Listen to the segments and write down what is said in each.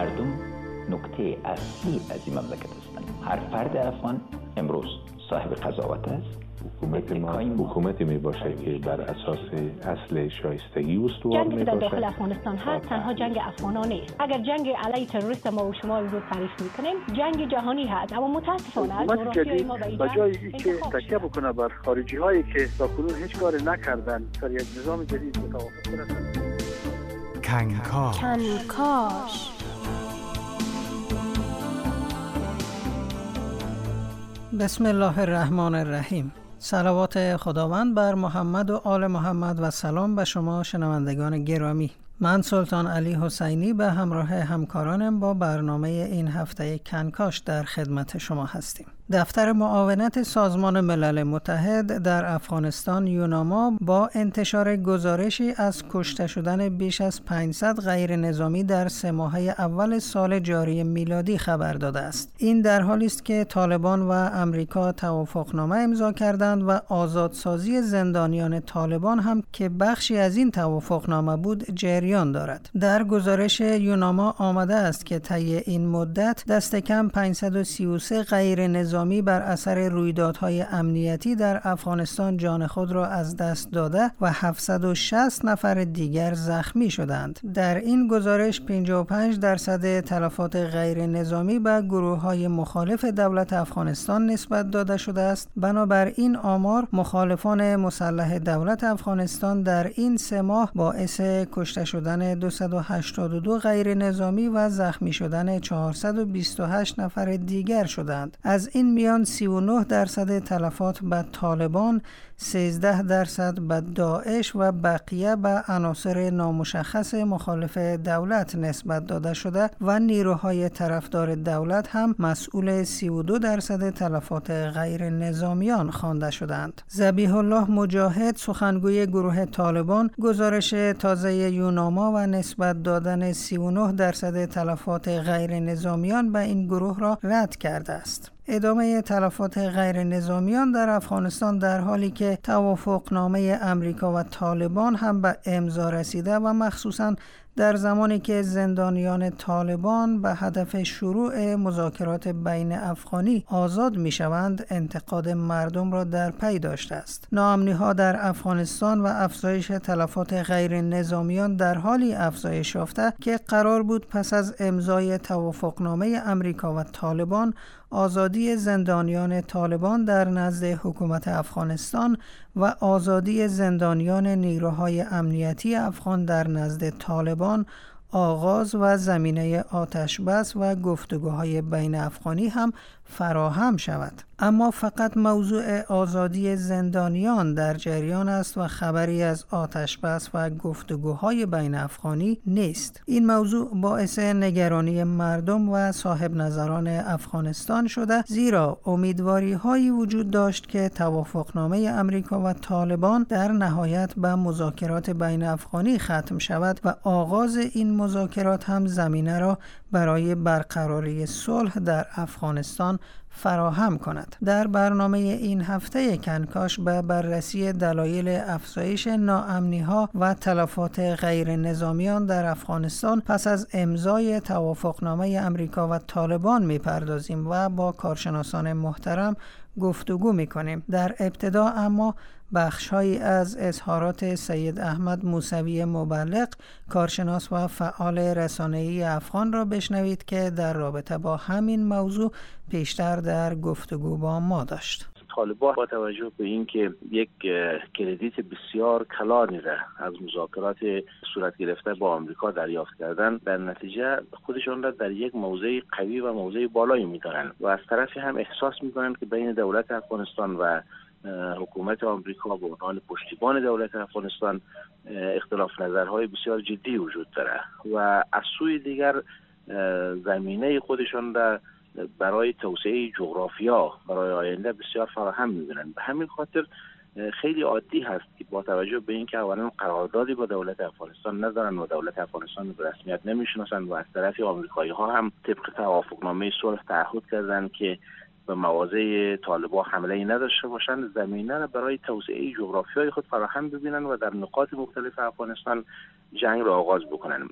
مردم نکته اصلی از این مملکت هستند. هر فرد افغان امروز صاحب قضاوت است. حکومتی می باشه که بر اساس اصل شایستگی استوار می باشه. جنگی در داخل افغانستان هست تنها جنگ افغانان نیست. اگر جنگ علیه تروریست ما و شما رو تعریف میکنیم جنگ جهانی هست، اما متاسفانه جغرافیای ما به جای اینکه تکیه بکنه بر خارجی هایی که تاکنون هیچ کاری نکردن سر یک نظام جدید متوافق کنند. کنکاش بسم الله الرحمن الرحیم. صلوات خداوند بر محمد و آل محمد و سلام به شما شنوندگان گرامی. من سلطان علی حسینی به همراه همکارانم با برنامه این هفته کنکاش در خدمت شما هستیم. دفتر معاونت سازمان ملل متحد در افغانستان یوناما با انتشار گزارشی از کشته شدن بیش از 500 غیر نظامی در 3 ماهه اول سال جاری میلادی خبر داده است. این در حالی است که طالبان و امریکا توافقنامه امضا کردند و آزادسازی زندانیان طالبان هم که بخشی از این توافقنامه بود جریان دارد. در گزارش یوناما آمده است که طی این مدت دست کم 533 غیر نظامی بر اثر رویدادهای امنیتی در افغانستان جان خود را از دست داده و 760 نفر دیگر زخمی شدند. در این گزارش 55% تلفات غیر نظامی به گروه‌های مخالف دولت افغانستان نسبت داده شده است. بنابراین آمار مخالفان مسلح دولت افغانستان در این 3 ماه باعث کشته شدن 282 غیر نظامی و زخمی شدن 428 نفر دیگر شدند. از این میان 39% تلفات به طالبان، 13% به داعش و بقیه به عناصر نامشخص مخالف دولت نسبت داده شده و نیروهای طرفدار دولت هم مسئول 32% تلفات غیر نظامیان خوانده شدند. ذبیح الله مجاهد سخنگوی گروه طالبان گزارش تازه یوناما و نسبت دادن 39% تلفات غیر نظامیان به این گروه را رد کرده است. ادامه تلفات غیر نظامیان در افغانستان در حالی که توافقنامه امریکا و طالبان هم به امضا رسیده و مخصوصاً در زمانی که زندانیان طالبان به هدف شروع مذاکرات بین افغانی آزاد می شوند انتقاد مردم را در پی داشته است. ناامنی‌ها در افغانستان و افزایش تلفات غیر نظامیان در حالی افزایش یافته که قرار بود پس از امضای توافقنامه امریکا و طالبان آزادی زندانیان طالبان در نزد حکومت افغانستان و آزادی زندانیان نیروهای امنیتی افغان در نزد طالبان آغاز و زمینه آتشبس و گفتگوهای بین افغانی هم فراهم شود. اما فقط موضوع آزادی زندانیان در جریان است و خبری از آتشبس و گفتگوهای بین افغانی نیست. این موضوع باعث نگرانی مردم و صاحب نظران افغانستان شده، زیرا امیدواری هایی وجود داشت که توافقنامه امریکا و طالبان در نهایت به مذاکرات بین افغانی ختم شود و آغاز این مذاکرات هم زمینه را برای برقراری صلح در افغانستان فراهم کند. در برنامه این هفته کنکاش به بررسی دلایل افزایش ناامنی‌ها و تلفات غیر نظامیان در افغانستان پس از امضای توافقنامه امریکا و طالبان می‌پردازیم و با کارشناسان محترم گفتگو می‌کنیم. در ابتدا اما بخش‌هایی از اظهارات سید احمد موسوی مبلغ، کارشناس و فعال رسانه‌ای افغان را بشنوید که در رابطه با همین موضوع پیشتر در گفتگو با ما داشت. طالبان با توجه به اینکه یک کردیت بسیار کلانی را از مذاکرات صورت گرفته با آمریکا دریافت کردن، در نتیجه خودشان را در یک موضع قوی و موضع بالایی می‌دانند و از طرفی هم احساس می‌کنند که بین دولت افغانستان و حکومت آمریکا به عنوان پشتیبان دولت افغانستان اختلاف نظرهای بسیار جدی وجود دارد و از سوی دیگر زمینه خودشان را برای توسعه جغرافیا برای آینده بسیار فراهم می‌بینند. به همین خاطر خیلی عادی هست که با توجه به اینکه اولا قراردادی با دولت افغانستان ندارن و دولت افغانستان به رسمیت نمیشناسند و از طرف آمریکایی‌ها هم طبق توافقنامه صلح تعهد کردند که به مواضع طالبان حمله‌ای نداشته باشند، زمینه را برای توسعه جغرافیای خود فراهم ببینند و در نقاط مختلف افغانستان جنگ را آغاز بکنند.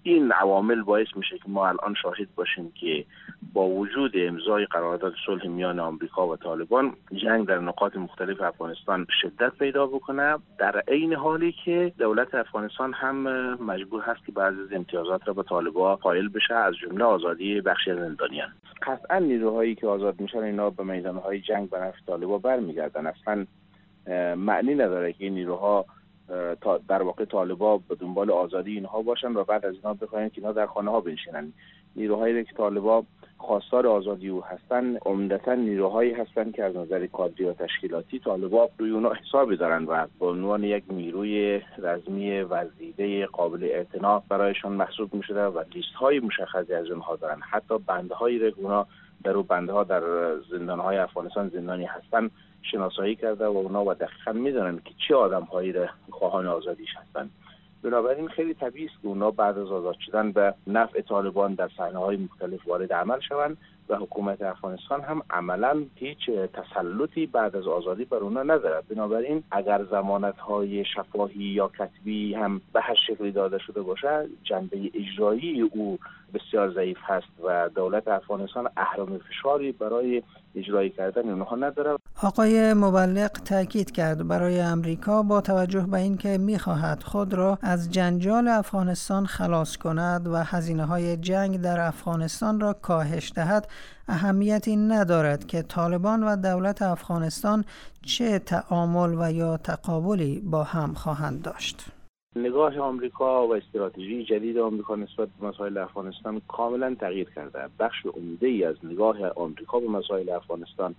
این عوامل باعث میشه که ما الان شاهد باشیم که با وجود امضای قرارداد صلح میان آمریکا و طالبان جنگ در نقاط مختلف افغانستان شدت پیدا بکنه، در عین حالی که دولت افغانستان هم مجبور هست که بعضی از امتیازات را به طالبان قائل بشه، از جمله آزادی بخشی از زندانیان. قطعا نیروهایی که آزاد میشن اینا به میدانهای جنگ به نفع طالبان برمیگردن. اصلا معنی نداره که این نیروها در واقع طالبان به دنبال آزادی اینها باشن و بعد از اینا بخواین که اینا در خانه ها بنشینن. نیروهایی که طالبان خواستار آزادی او هستن عمدتاً نیروهایی هستن که از نظر کادری و تشکیلاتی طالبان روی اونها حسابی دارن و به عنوان یک نیروی رزمی ورزیده قابل اعتنا برایشون محسوب میشده و لیست‌های مشخصی از اونها دارن. حتی بنده‌هایی که اونا در بندها در زندان‌های افغانستان زندانی هستن شناسایی کرده و اونا و دقیقاً میدونن که چه آدم‌هایی را خواهان آزادیش هستن. بنابراین خیلی طبیعی است که اونا بعد از آزاد شدن به نفع طالبان در صحنه‌های مختلف وارد عمل شوند و حکومت افغانستان هم عملاً هیچ تسلطی بعد از آزادی بر اونا نداره. بنابراین اگر ضمانت‌های شفاهی یا کتبی هم به هر شکلی داده شده باشه، جنبه اجرایی او بسیار ضعیف هست و دولت افغانستان اهرم فشاری برای اجرایی کردن اونها نداره. آقای مبلغ تاکید کرد برای امریکا با توجه به اینکه می‌خواهد خود را از جنجال افغانستان خلاص کند و هزینه‌های جنگ در افغانستان را کاهش دهد، اهمیتی ندارد که طالبان و دولت افغانستان چه تعامل و یا تقابلی با هم خواهند داشت. نگاه آمریکا و استراتژی جدید آمریکا نسبت به مسائل افغانستان کاملا تغییر کرده. بخش عمده‌ای از نگاه آمریکا به مسائل افغانستان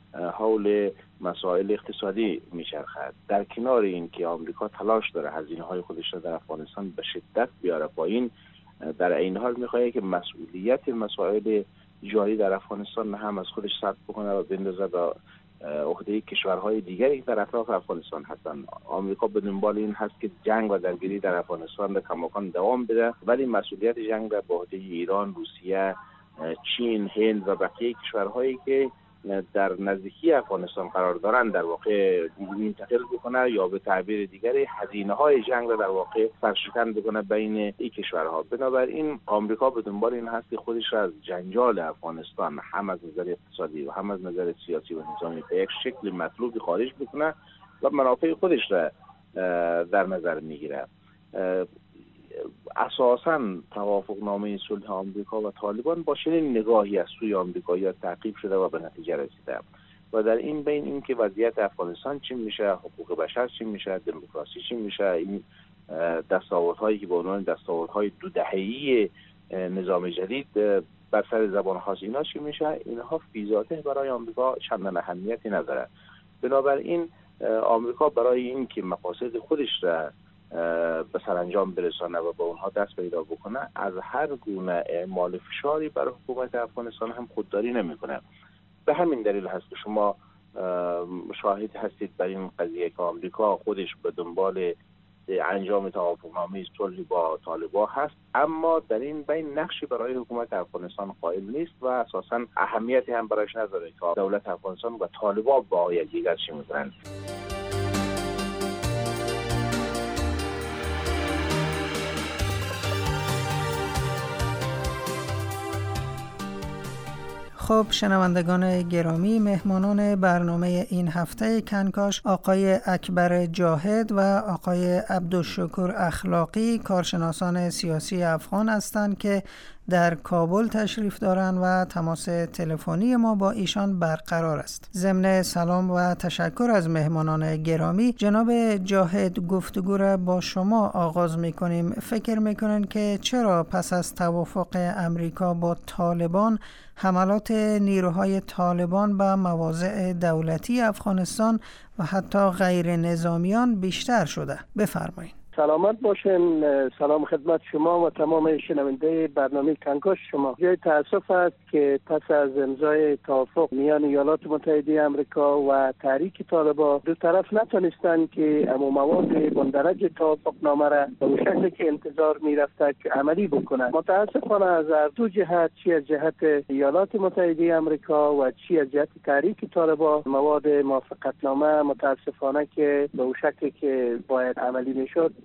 حول مسائل اقتصادی میچرخد. در کنار این که آمریکا تلاش داره هزینه‌های خودش را در افغانستان به شدت بیاره پایین، در این حال می‌خواد که مسئولیت مسائل جاری در افغانستان هم از خودش سلب بکنه و بندازه به عهده کشورهای دیگری که در اطراف افغانستان هستند. آمریکا به دنبال این هست که جنگ و درگیری در افغانستان به کماکان دوام بده، ولی مسئولیت جنگ را به عهده ایران، روسیه، چین، هند و بقیه کشورهایی که در نزدیکی افغانستان قرار دارند در واقع منتقل بکنه یا به تعبیر دیگری هزینه‌های جنگ را در واقع فرشکن بکنه بین این کشورها. بنابراین آمریکا به دنبال این هست که خودش را از جنجال افغانستان هم از نظر اقتصادی و هم از نظر سیاسی و نظامی به یک شکل مطلوبی خارج بکنه و منافع خودش را در نظر میگیره. اساساً توافقنامه صلح آمریکا و طالبان با چنین نگاهی از سوی آمریکایی‌ها تعقیب شده و به نتیجه رسیده و در این بین این که وضعیت افغانستان چی میشه، حقوق بشر چی میشه، دموکراسی چی میشه، این دستاوردهایی که به عنوان دستاوردهای 2 دهه‌ای نظام جدید بر سر زبان هاست اینا چی میشه، اینها فی ذاته برای آمریکا چندان اهمیتی نداره. بنابراین آمریکا برای این که مقاصد خودش را به سرانجام برسانه و با اونها دست پیدا بکنه، از هر گونه اعمال فشاری برای حکومت افغانستان هم خودداری نمیکنه. به همین دلیل هست که شما شاهد هستید بر این قضیه که آمریکا خودش به دنبال انجام توافقنامه صلح با طالبان هست، اما در این بین نقشی برای حکومت افغانستان قائل نیست و اساساً اهمیتی هم برایش نداره که دولت افغانستان و طالبان با یکدیگر چی میکنن. خب شنوندگان گرامی، مهمانان برنامه این هفته کنکاش آقای اکبر جاهد و آقای عبدالشکور اخلاقی، کارشناسان سیاسی افغان هستند که در کابل تشریف دارند و تماس تلفنی ما با ایشان برقرار است. ضمن سلام و تشکر از مهمانان گرامی، جناب جاهد گفتگو را با شما آغاز می‌کنیم. فکر می‌کنین که چرا پس از توافق امریکا با طالبان حملات نیروهای طالبان به مواضع دولتی افغانستان و حتی غیر نظامیان بیشتر شده؟ بفرمایید. سلامت باشین. سلام خدمت شما و تمام شنونده برنامه کنکاش شما. جای تأسف است که پس از امضای توافق میان ایالات متحده آمریکا و تحریک طالبان، دو طرف نتونستند که مواد مندرج توافقنامه را به شکلی که انتظار میرفته که عملی بکنند. متاسفانه از هر دو جهت، چی از جهت ایالات متحده آمریکا و چی از جهت تحریک طالبان، مواد موافقتنامه متاسفانه که به شکلی که باید عملی میشد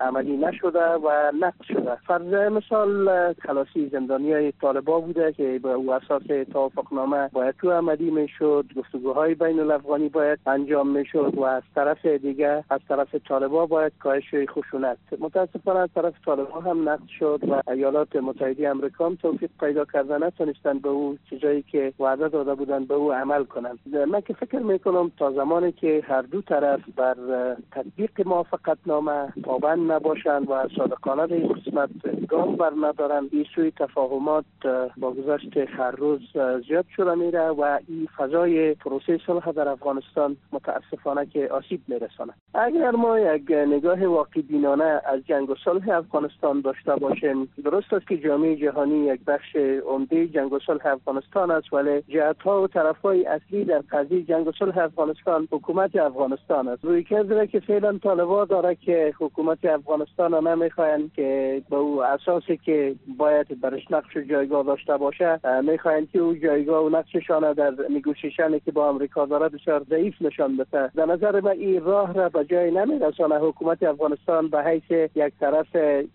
عملی نشده و نقض شده. فرض مثال خلاصی زندانیای طالبان بوده که به او اساس توافقنامه باید تو عملی میشد، گفتگوهای بین الافغانی باید انجام میشد و از طرف دیگه از طرف طالبان باید کاهش خشونت. متاسفانه از طرف طالبان هم نقض شد و ایالات متحده آمریکا هم توفیق پیدا کردن نتونستن به او چیزایی که وعده داده بودن به او عمل کنند. من که فکر میکنم تا زمانی که هر دو طرف بر تطبیق موافقتنامه پابند نباشند و صادقانه به این قسمت گام بر ندارند، این سوی تفاهمات با گذشت هر روز زیاد شده میره و این فضای پروسه صلح در افغانستان متاسفانه که آسیب میرسانه. اگر ما یک نگاه واقع بینانه از جنگ و صلح افغانستان داشته باشیم، درست است که جامعه جهانی یک بخش عمده جنگ و صلح افغانستان است، ولی جهت‌ها و طرف‌های اصلی در قضیه جنگ و صلح افغانستان حکومت افغانستان است. روی کرده که فعلا طالبان داره که حکومت افغانستان را نمیخواین که به او اساسی که باید برش نقش و جایگاه داشته باشه، میخواین که او جایگاه و نقششان در نگوشیشنی که با آمریکا داره بسیار ضعیف نشان بده. در نظر من این راه را به جای نمیرسانه. حکومت افغانستان به حیث یک طرف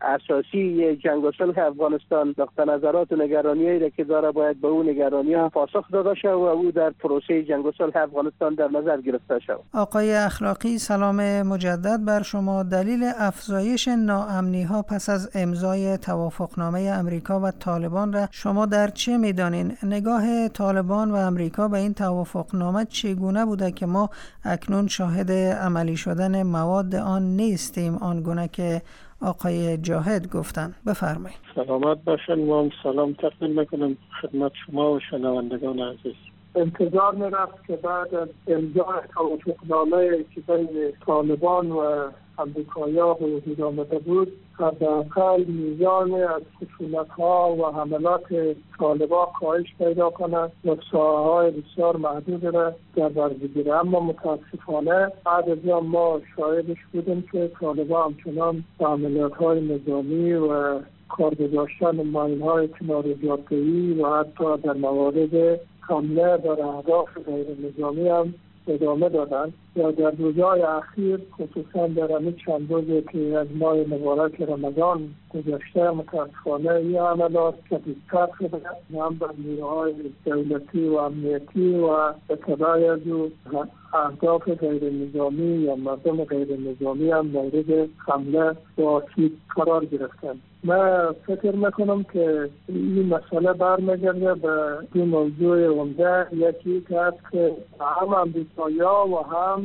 اساسی جنگ و صلح افغانستان نقطه نظرات و نگرانی‌هایی که داره باید به اون نگرانی‌ها پاسخ داده شود و او در پروسه جنگ و صلح افغانستان در نظر گرفته شود. آقای اخلاقی، سلام مجدد بر شما. دلیل افزایش ناامنی‌ها پس از امضای توافقنامه امریکا و طالبان را شما در چه می‌دانید؟ نگاه طالبان و امریکا به این توافقنامه چگونه بوده که ما اکنون شاهد عملی شدن مواد آن نیستیم آنگونه که آقای جاهد گفتن؟ بفرمایید. سلامت باشن. ما سلام تقدیم میکنم خدمت شما و شنوندگان عزیز. انتظار میرفت که بعد از امضای توافقنامه که بین طالبان و امریکایی‌ها وجود آمده بود، حداقل میزان از خشونت‌ها و حملات طالبان کاهش پیدا کند و ساحه‌های بسیار محدود را در بر بگیره. اما متاسفانه بعد از آن ما شاهدش بودیم که طالبان همچنان به عملیات‌های نظامی و کار گذاشتن ماین‌های کنار جاده‌ای و حتی در موارد حمله بر اهداف غیر نظامی هم ادامه دادن و در روزهای اخیر خصوصا در همین چند روزی که از ماه مبارک رمضان گذشته متاسفانه این عملات شدیدتر شده، هم بر نیروهای دولتی و امنیتی و به تبع از اهداف غیر نظامی یا مردم غیر نظامی هم مورد حمله و آسیب قرار گرفتن. من فکر میکنم که این مسئله برمیگرده به دو موضوع عمده. یکی که هست که هم امریکایی‌ها و هم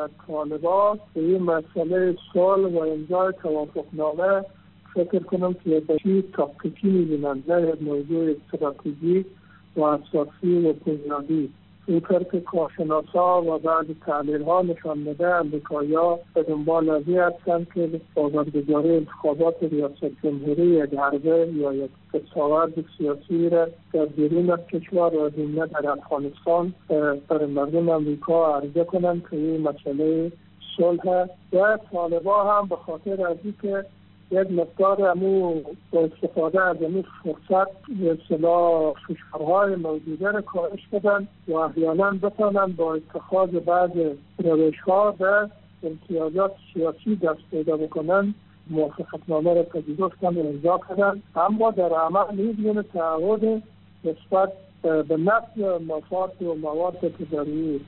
طالبان به این مسئله صلح و امضای توافقنامه فکر کنم که به چیز تاکتیکی می‌بینند، نه یک موضوع استراتژیک و اساسی و بنیادی. اینطور که کارشناسا و بعض تحلیل‌ها نشان میده امریکایی‌ها به دنبال از این هستند که با برگزاری انتخابات ریاست جمهوری یک حربه یا یک دستاورد سیاسی را در بیرون از کشور و نه در افغانستان برای مردم امریکا عرضه کنند که این مسئله صلح و طالبان هم به خاطر از اینکه یک مقدار امو با استفاده از این فرصت اصطلاح فشارهای موجوده را کاهش بدن و احیانا بتانن با اتخاذ بعض روش‌ها به امتیازات سیاسی دست پیدا بکنن، موافقتنامه را پذیرفتن و امضا کردن، اما در عمل هیچ گونه تعهد نسبت به نقض مفاد و مواد که در این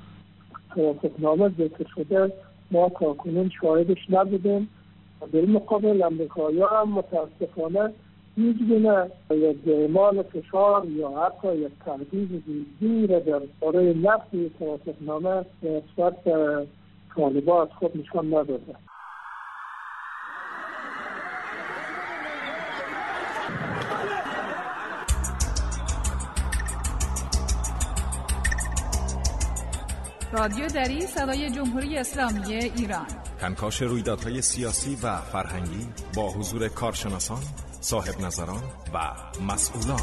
توافقنامه ذکر شده ما تاکنون شاهدش نبودیم. در این مقابل امریکایی‌ها هم متاسفانه هیچ گونه یک اعمال فشار یا حتی یک تهدید جدی را در باره نقض توافقنامه نسبت به طالبان از خود نشان نداده. رادیو دری صدای جمهوری اسلامی ایران. کنکاش رویدادهای سیاسی و فرهنگی با حضور کارشناسان، صاحب نظران و مسئولان.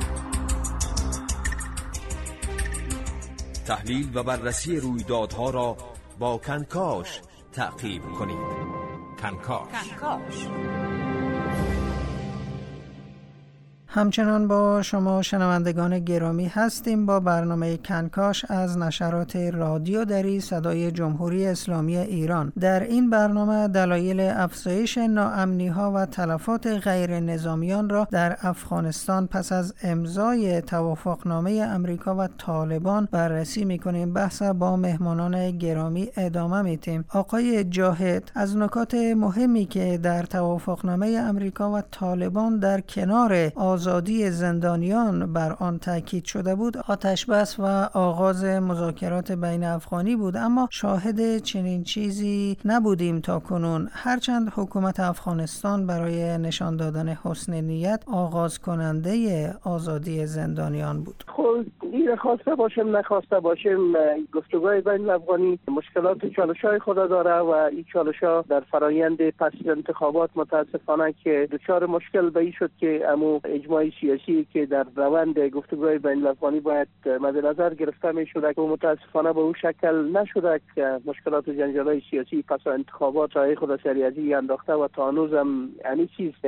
تحلیل و بررسی رویدادها را با کنکاش تعقیب کنید. کنکاش. همچنان با شما شنوندگان گرامی هستیم با برنامه کنکاش از نشرات رادیو دری صدای جمهوری اسلامی ایران. در این برنامه دلایل افزایش ناامنی‌ها و تلفات غیر نظامیان را در افغانستان پس از امضای توافقنامه امریکا و طالبان بررسی می‌کنیم. بحث با مهمانان گرامی ادامه می‌دیم. آقای جاهد، از نکات مهمی که در توافقنامه امریکا و طالبان در کنار آزادی زندانیان بر آن تاکید شده بود، آتش‌بس و آغاز مذاکرات بین افغانی بود، اما شاهد چنین چیزی نبودیم تا کنون، هرچند حکومت افغانستان برای نشان دادن حسن نیت آغاز کننده آزادی زندانیان بود. خب این خواسته باشیم نخواسته باشیم، گفتگوهای بین افغانی مشکلات چالش‌های خود داره و این چالش‌ها در فرایند پس انتخابات متاسفانه که دچار مشکل به این شد که امو اجماع سیاسی که در روند گفتگوهای بین الافغانی باید مد نظر گرفته می شده که متاسفانه به اون شکل نشده که مشکلات جنجال‌های سیاسی پس انتخابات رای خود سریعی انداخته و تا هنوز هم یعنی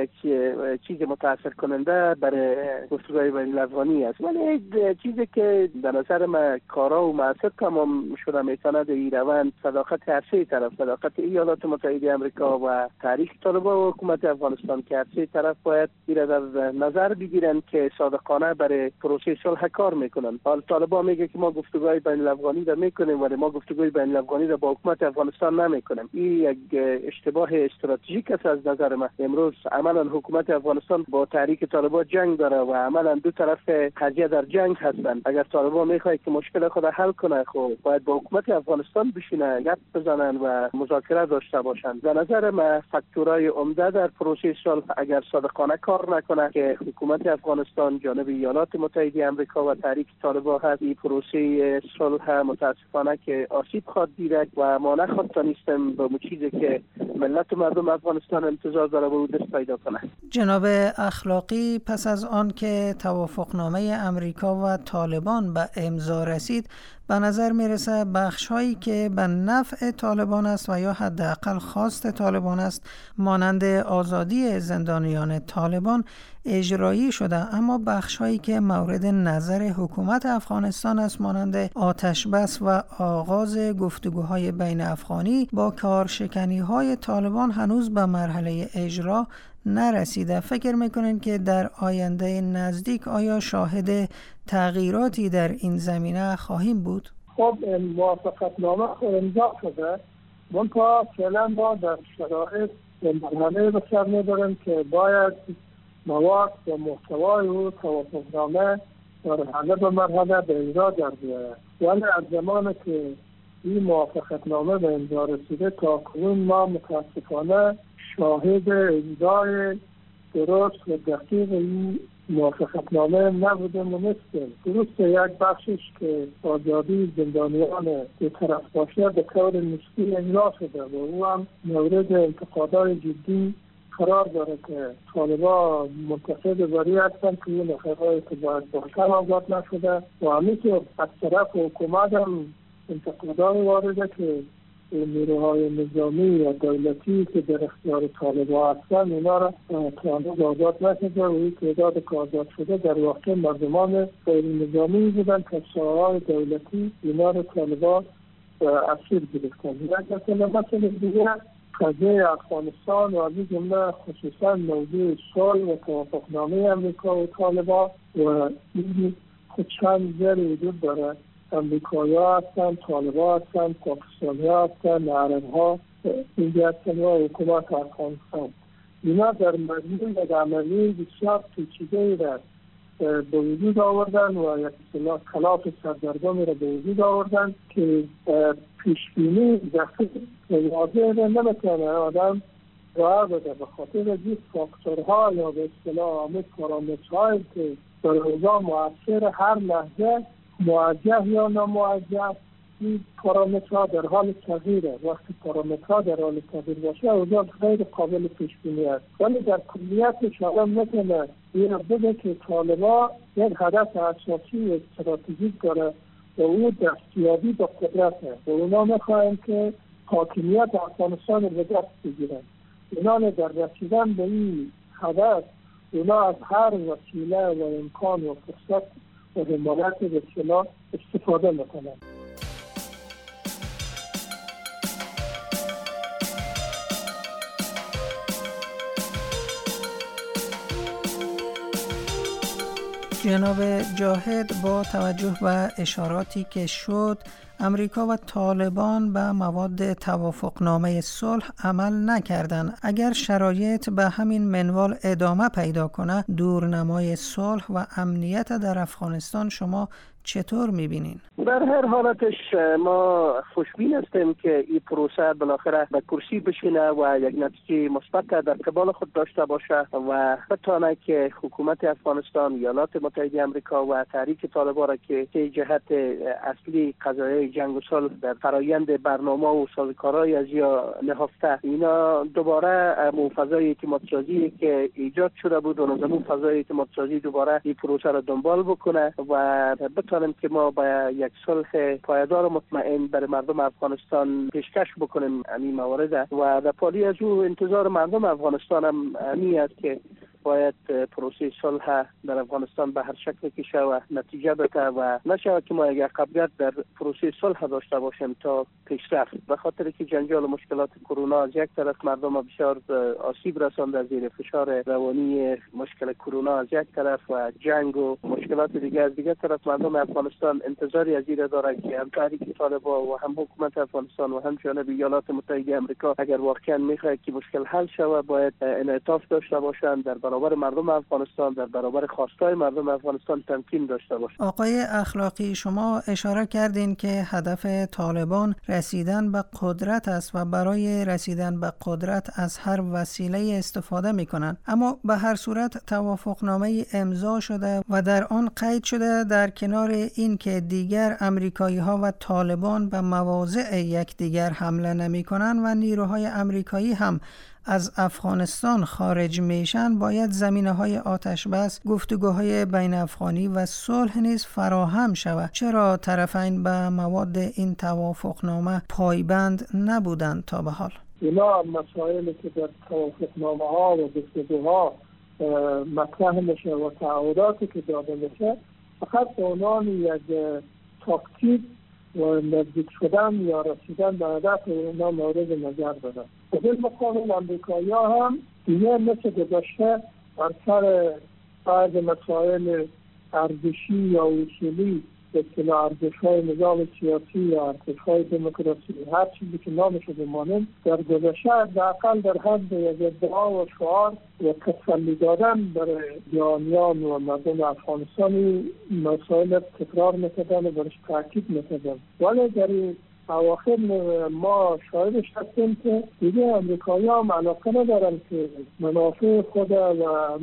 چیز متاثر کننده برای گفتگوهای بین الافغانی است. ولی چیزی که در نظر من کارا و مؤثر تمام شده میتونه در این روند صداقت هر سه طرف، صداقت ایالات متحده آمریکا و تحریک طالبان و حکومت افغانستان که هر سه طرف باید این در نظر بگیرن که صادقانه برای پروسه صلح کار میکنن. حال طالبان میگه که ما گفتگوهای بین الافغانی را میکنیم ولی ما گفتگوهای بین الافغانی را با حکومت افغانستان نمیکنیم. این یک اشتباه استراتژیک است از نظر من. امروز عملا حکومت افغانستان با تحریک طالبان جنگ داره و عملا دو طرف قضیه در جنگ هستند. اگر طالبان میخواد که مشکل خود حل کنه، خب باید با حکومت افغانستان بشینه، گپ بزنن و مذاکره داشته باشند. در نظر من فاکتورهای عمده در پروسه صلح اگر صادقانه کار نکنه که حکومت افغانستان جانب ایالات متحده آمریکا و تحریک طالبان هست، این پروسه صلح متاسفانه که آسیب خواد دیره و ما نخواد تانستیم به چیزی که ملت و مردم افغانستان انتظار داره به دست پیدا کنه. جناب اخلاقی، پس از آن که توافقنامه امریکا و طالبان به امضا رسید، به نظر میرسه بخش‌هایی که به نفع طالبان است و یا حداقل خواست طالبان است مانند آزادی زندانیان طالبان اجرایی شده، اما بخش‌هایی که مورد نظر حکومت افغانستان است مانند آتش‌بس و آغاز گفتگوهای بین افغانی با کارشکنی‌های طالبان هنوز به مرحله اجرا نرسیده. فکر میکنین که در آینده نزدیک آیا شاهد تغییراتی در این زمینه خواهیم بود؟ خب موافقتنامه امضا شده، منتها فعلا ما در شرایط مرحله به سر میبریم که باید مواد و محتوای و توافقنامه مرحله به مرحله به اجرا در بیاید. ولی از زمانی که این موافقتنامه به امضا رسیده تا کنون ما متاسفانه شاهد اجرای درست و دقیق این موافقتنامه نبودیم و نیستیم. درست یک بخشش که آزادی زندانیان دو طرف باشه به طور نسبی اجرا شده و او هم مورد انتقادهای جدی قرار داره که طالبان منتقد بری هستند که این نخبهایی که باید باشتر آزاد نشده و همینطور از طرف حکومت هم انتقادهای وارده که نیروهای نظامی یا دولتی که در اختیار طالبان هستند اینا را طالب آزاد نشده و این تعداد که آزاد شده در واقع مردمان غیر نظامی بودن که ساهای دولتی اینا را طالبان اسیر گرفتند. مثل دیگه قضیه افغانستان و از جمله خصوصا موضوع صلح و توافقنامه امریکا و طالبان و این خود چند زیر وجود داره. امریکایی ها هستن، طالبان هستن، پاکستانی ها هستن، عرب ها اینجا هستن و حکومت افغانستان. اینا در مجموع و عملی بسیار پیچیده‌ای را به وجود آوردن و یک اصطلاح خلاف سردرگمی را به وجود آوردن که پیشبینی دقیق واضح را نمیتونه آدم راه بده به خاطر این فاکتورها یا به اصطلاح همه پارامترهایی که در اوضاع مؤثر هر لحظه موجه یا ناموجه این پارامترها در حال تغییره. وقتی پارامترها در حال تغییر باشه اوضاع غیر قابل پیش بینی است. ولی در کلیتش آدم نتونه این بگه که طالبان یک هدف اساسی استراتژیک داره و او دستیابی به قدرته و اونا میخواهند که حاکمیت افغانستان رو به دست بگیرن. اینا در رسیدن به این هدف اونا از هر وسیله و امکان و فرصت و حمایت به اصطلاح استفاده میکنند. جناب جاهد، با توجه به اشاراتی که شد امریکا و طالبان به مواد توافقنامه صلح عمل نکردند. اگر شرایط به همین منوال ادامه پیدا کنه، دورنمای صلح و امنیت در افغانستان شما چطور می‌بینین؟ در هر حالتش ما خوشبین هستیم که این پروسه بالاخره به کرسی بشینه و یک نتیجه مثبت در قبال خود داشته باشه و بتونه که حکومت افغانستان، ایالات متحده آمریکا و تحریک طالبان را که سه جهت اصلی قضایای جنگ و صلح در فرایند برنامه و سازوکارهای از یا نهفته، اینا دوباره فضای اعتماد سازی که ایجاد شده بود و نظام فضای اعتماد سازی دوباره این پروسه را دنبال بکنه و بتونیم که ما با یک صلح پایدار و مطمئن برای مردم افغانستان پیشکش بکنیم این موارد و در پالی از او انتظار مردم افغانستان هم این است که باید پروسه صلح در افغانستان به هر شکل کشه و نتیجه بده و نشه که ما یک عقبگرد در پروسه صلح داشته باشیم تا پیشرفت. به خاطر که جنجال و مشکلات کرونا از یک طرف مردم بسیار آسیب رسانده، زیر فشار روانی مشکل کرونا از یک طرف و جنگ و مشکلات دیگه از دیگه طرف، مردم افغانستان انتظاری از این داره که هم تحریک طالبان و هم حکومت افغانستان و هم جانب ایالات متحده آمریکا اگر واقعا میخواد که مشکل حل شود باید انعطاف داشته باشند در برابر مردم افغانستان، در برابر خواستهای مردم افغانستان تمکین داشته باشند. آقای اخلاقی، شما اشاره کردین که هدف طالبان رسیدن به قدرت است و برای رسیدن به قدرت از هر وسیله استفاده میکنن، اما به هر صورت توافقنامه امضا شده و در آن قید شده در کنار این که دیگر امریکایی ها و طالبان به مواضع یکدیگر حمله نمیکنن و نیروهای امریکایی هم از افغانستان خارج میشن، باید زمینه‌های آتش‌بس، گفتگوهای بین افغانی و صلح نیز فراهم شود. چرا طرفین به مواد این توافقنامه پایبند نبودند تا به حال؟ اینا مسائلی که در توافقنامه‌ها و گفتگوها مطرح میشه و تعهداتی که داده میشه فقط به عنوان یک تاکتیک و نزدیک شدن یا رسیدن به هدف اونا مورد نظر دادن. به این مقابل امریکایی‌ها هم دیگه مثل گذشته بر سر بعض مسائل ارزشی یا اصولی به اصطلاح ارزش‌های نظام سیاسی یا ارزش‌های دموکراسی، هر چیزی که نامش بمانند، در گذشته حداقل در حد یک ادعا و شعار و تسلی دادن برای جهانیان و مردم افغانستانی مسائل تکرار می‌کردن و برش تاکید می‌کردن. ولی در اواخر ما شاهدش هستیم که دیگه امریکایی‌ها هم علاقه ندارن که منافع خود و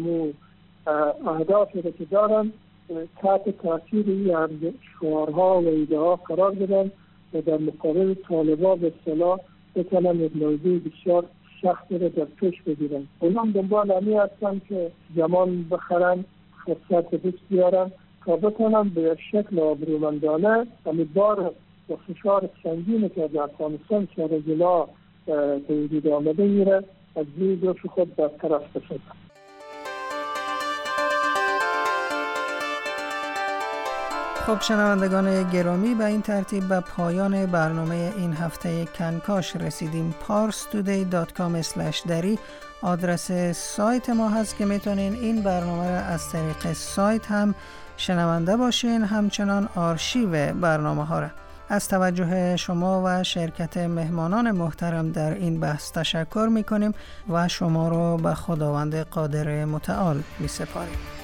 اهدافی که دارن تحت تاثیر این شعارها و ایده ها قرار بدن و در مقابل طالبان به اصطلاح بتونن یک موضوع بسیار سختی رو در پیش بگیرن. اونم دنبال همی هستن که زمان بخرن، فرصت دست بیارن تا بتونن به شکل آبرومندانه بار و فشار سنگینی که در افغانستان سر جلا به وجود آمده میره از روی دوش خود برطرف بشه. خب شنوندگان گرامی، به این ترتیب به پایان برنامه این هفته کنکاش رسیدیم. parstoday.com/dari آدرس سایت ما هست که میتونین این برنامه را از طریق سایت هم شنونده باشین، همچنان آرشیو برنامه ها را. از توجه شما و شرکت مهمانان محترم در این بحث تشکر میکنیم و شما را به خداوند قادر متعال میسپاریم.